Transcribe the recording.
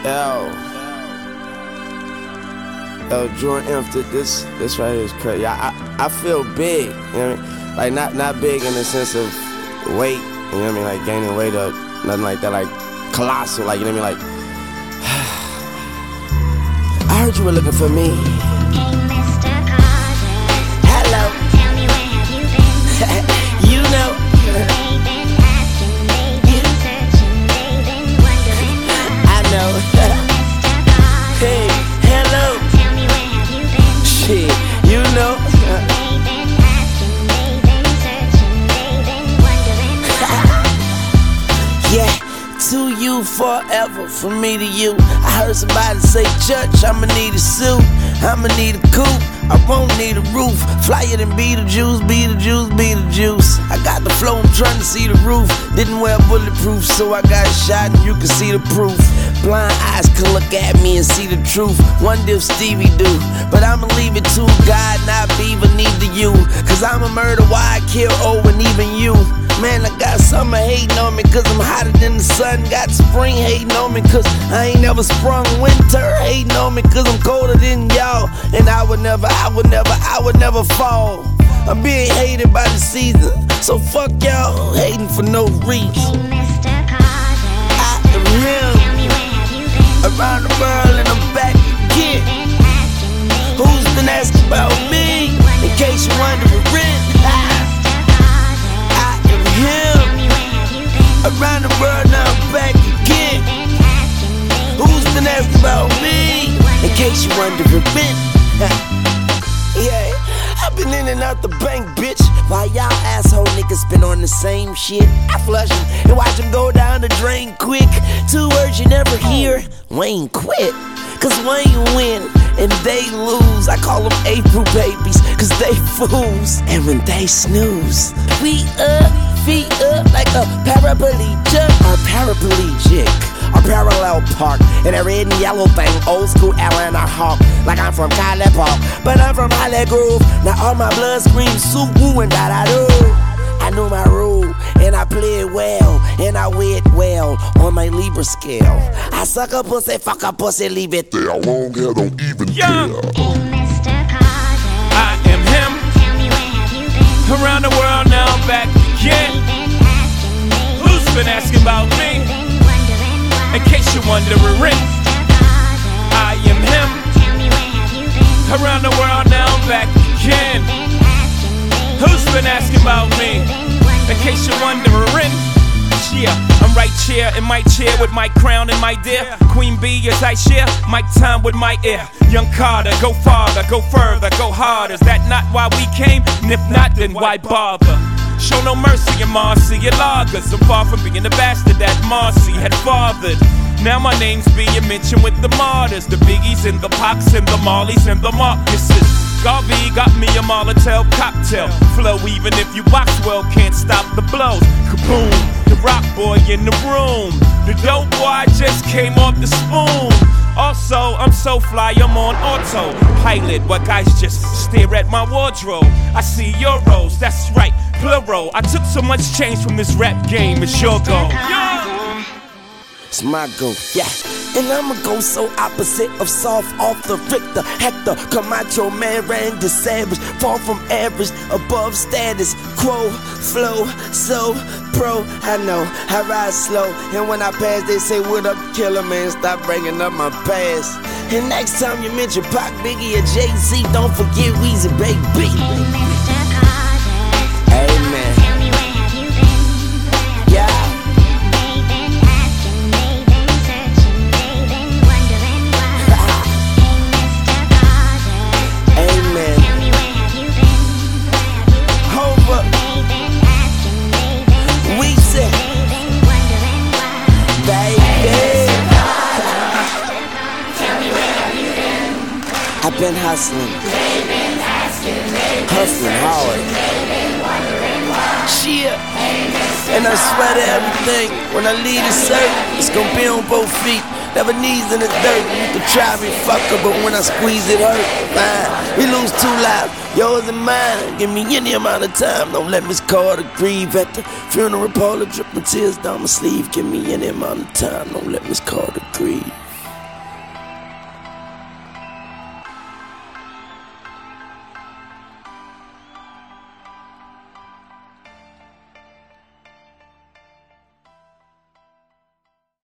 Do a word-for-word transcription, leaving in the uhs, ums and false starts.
Yo, yo, Jordan Inf, this this right here is crazy. Yeah, I I feel big, you know what I mean? Like not not big in the sense of weight, you know what I mean? Like gaining weight or nothing like that, like colossal, like you know what I mean? Like I heard you were looking for me. Hey, Mister Carter. Hello. Tell me where have you been? You know. They've been asking, they've been searching, they've been wondering why. I know. Mister Carter. Hey, hello. Tell me where have you been? Shit, you know. They've been asking, they've been searching, they've been wondering why. Yeah, to you forever, from me to you. I heard somebody say, Church, I'ma need a suit, I'ma need a coupe, I won't need a roof. Flyer than Beetlejuice, Beetlejuice, Beetlejuice. I got the flow, I'm trying to see the roof. Didn't wear bulletproof, so I got shot and you can see the proof. Blind eyes can look at me and see the truth. Wonder if Stevie do, but I'ma leave it to God, not Beaver, neither you. Cause I'm a murder, why I kill O and even you. Man, I got summer hating on me cause I'm hotter than the sun. Got spring hating on me cause I ain't never sprung. Winter hating on me cause I'm colder than y'all. And I would never, I would never, I would never fall. I'm being hated by the season, so fuck y'all hating for no reason. Hey, Mister Carter. I am him, Tell me where have you been? around the world and I'm back again. Been asking, they've Who's been asking about me? In case you wondering, I am him, Tell me where have you been? around the world now I'm back again. Been asking, they've Who's been asking about me? In case you wondering, yeah, I've been in and out the bank, bitch. While y'all asshole niggas been on the same shit. I flush 'em and watch 'em go down the drain quick. Two words you never hear, Wayne quit. Cause Wayne win and they lose. I call them April babies, cause they fools. And when they snooze, we up, feet up like a paraplegic or paraplegic. A parallel park in a red and yellow thing, old school Atlanta Hawk. Like I'm from College Park, but I'm from Holly Grove. Now all my blood screams soup woo and da da do. I know my role and I play it well, and I weigh it well on my Libra scale. I suck a pussy, fuck a pussy, leave it there. Long hair don't even Yeah. care. Hey, Mister Carter. I am him. Tell me where have you been? Around the world now I'm back again. They've been asking, they've Who's been asking about me? been wondering why. In case you're wondering, Mister Carter. I am him. Tell me where have you been? Around the world now I'm back again. Been asking, they've Who's been asking about me? been In case you're wondering, yeah, I'm right here in my chair with my crown and my dear Queen Bee as I share my time with my ear. Young Carter, go farther, go further, go harder. Is that not why we came? And if not, then why bother? Show no mercy in Marcy and lagers. I'm far from being the bastard that Marcy had fathered. Now my name's being mentioned with the martyrs, the Biggies and the Pox and the Marleys and the Marcuses. Garvey got me a Molotov cocktail flow. Even if you box well, can't stop the blows. Kaboom, the rock boy in the room. The dope boy just came off the spoon. Also, I'm so fly, I'm on autopilot. What guys just stare at my wardrobe. I see euros, that's right, plural. I took so much change from this rap game, it's your goal. It's my go, yeah. And I'ma go so opposite of soft off the Richter, Hector, Camacho, man, Randy Savage. Far from average, above status quo, flow, so pro. I know, I ride slow, and when I pass, they say, what up, killer, man, stop bringing up my past. And next time you mention Pac, Biggie, or Jay-Z, don't forget Weezy, baby. Hey, Mister Carter. Amen. Tell me where have you been? Yeah. They've been asking, they've been searching, they've been wondering why. Hey, Mister Carter. Amen. Tell me where have you been? Hold up. They've been asking, they've been Weezy, they've been wondering why. baby. I've been hustling, hustling hard. Shit, and I swear to everything, when I leave this earth, it's gonna be on both feet. Never knees in the dirt. You can try me, fucker, but when I squeeze it hurt. Fine, we lose two lives, yours and mine. Give me any amount of time, don't let Miss Carter grieve at the funeral parlor. Drip my tears down my sleeve. Give me any amount of time, don't let Miss Carter grieve.